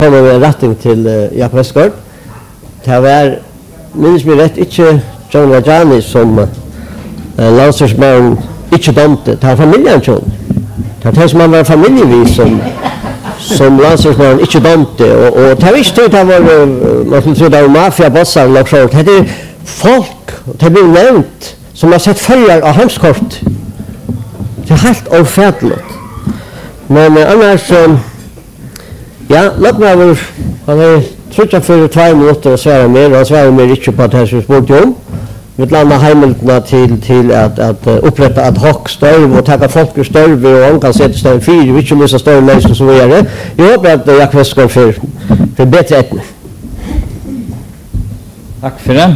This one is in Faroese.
kommer med en retning til Jakob Westgård. Det var, minns mig rätt, inte John Rajani som landslagsmannen inte dömte. Det var familjen John. Det var som han var familjevis som landslagsmannen inte dömte. Och det var inte det var, man skulle tro det var mafia-bossar eller så. Det är folk, det blir nämnt, som har sett följar av hemskort. Det är helt ofärdligt. Men annars, ja, låt mig över, han är trutja för 2 minuter och svära mer, och svära mer inte på att här som sport om. Vi landa heimeltna till att upprätta ad hoc störv och tacka folk ur störv och han kan sätta störv 4, vi inte lyssna störv lös och så vidare. Jag hoppas att Jakob Westgård för bättre ätning. Tack för det.